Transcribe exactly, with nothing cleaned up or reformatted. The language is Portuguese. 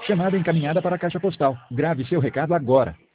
Chamada encaminhada para a caixa postal. Grave seu recado agora.